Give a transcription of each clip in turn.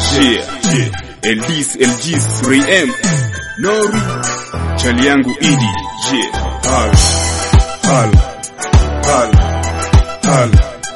Eldis, LGs, Ray M, Nori, chali yangu Idi. Hal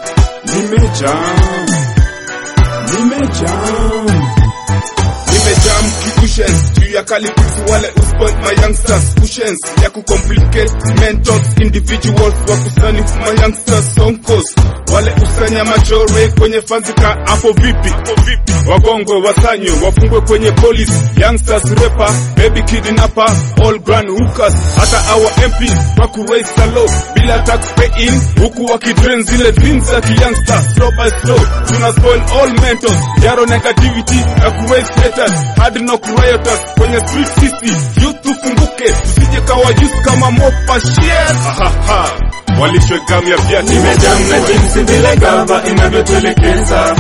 Nimejam kikushes juu ya kalipisi wale uspoint my youngsters. Kushens ya kucomplicate mentors, individuals wa kusani my youngsters. Sonkos wale usanya machore kwenye fanzika. Hapo vipi? Wagongwe wasanyo wafungwe kwenye police. Youngsters rapper, baby kidnapper, all grand hookers. Hata our MP waku raise the law bila tax pay in, huku wakidrain zile dreams za youngsters. Slow by slow tuna spoil all mentors. Yaro negativity na ku raise haters, hard knock rioters kwenye street sisi. Youth tufunguke tusije kawa youth kama mopa shit. Walishwe gamu ya viatu. Nimejam na jinsi vile gava inavyotuelekeza.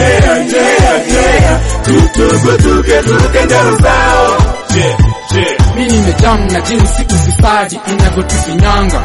Tuke njaro zao. Mimi nimejam na jinsi ufisadi inavyotufinyanga.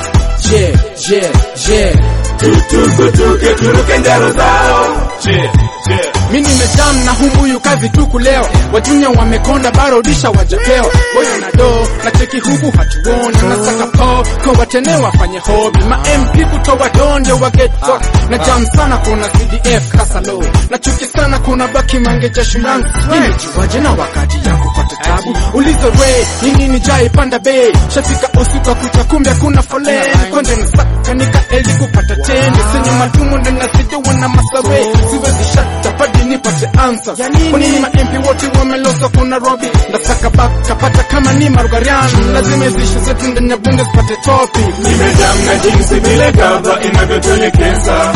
Tuke njaro zao. Mimi nimejam na humbuyu kazi tuku leo. Wajunya wamekonda barudisha wajapewa. Boyo na do na cheki huku hatuoni. Na saka po kwa watene wafanye hobby. Ma MP kutowa donde wa get fuck. Na jam sana kuna CDF kasalo. Na chuki sana kuna baki mangeja shumangu. Nimejiwaje na wakati ya kupata tabu. Ulizo way nini jai panda bay. Shafika usuka kucha kumbe kuna foleni. Konde na saka nika eli kupata tende. Senye madumu na sidi wana masawe. Siwezi shata padi nipate answer. Kwa nini ma MP wote wamelosa kuna Robi. Ndasaka back kapata kama ni Marugarian. Lazima zishu zetu ndani ya bunge zipate topi. Nimejam na jinsi vile gava inavyotuelekeza.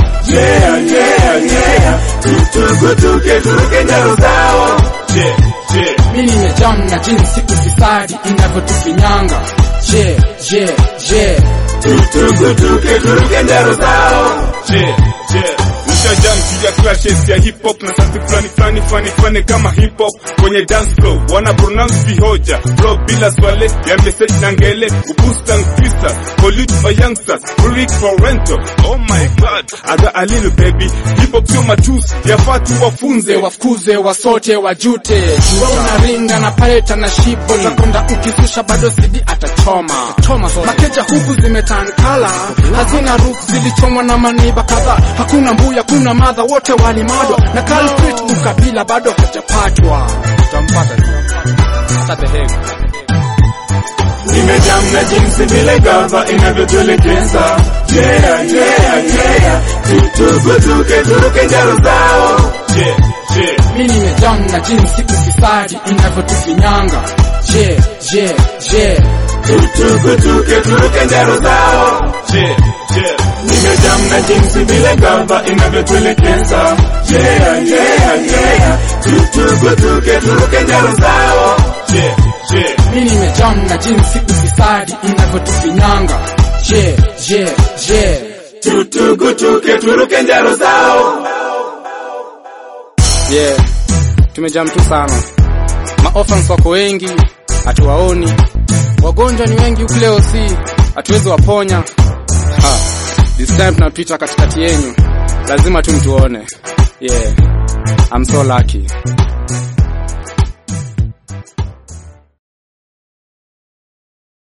Tuke njaro zao. Mimi nimejam na jinsi ufisadi inavyotufinyanga. Tuke njaro zao. Nishajam juu ya clashes ya hip hop na santi funny kama hip hop kwenye dance floor. Wana pronounce vihoja bro bila swale ya message na ngele. Ubusta twista pollute my youngsters, lyric for rental. Oh my god, I got a little baby. Hip hop sio matusi, yafaa tu wafunze, wafukuze, wasote, wajute. Una ringa na paleta na shipo. Takonda ukizusha bado CD atachoma. Makeja huku zimetankala, hazina roof zilichomwa na maniba kadha. Hakuna mbuya, kuna madha, wote walimadwa. Na culprit ukabila bado hajapatwa. Utampata hata the heck. Nimejam na jinsi vile gava inavyotuelekeza. Tuke njaro zao. Mimi nimejam na jinsi ufisadi inavyotufinyanga. Tuke njaro zao. Nimejam na jinsi vile gava inavyotuelekeza. Tuke njaro zao. Mimi nimejam na jinsi ufisadi inavyotufinyanga. Tuke njaro zao. Tumejam tu sana. Maorphans wako wengi, hatuwaoni. Wagonjwa ni wengi huku leo, si hatuwezi waponya. This time tunapita katikati yenu. Lazima tu mtuone. I'm so lucky.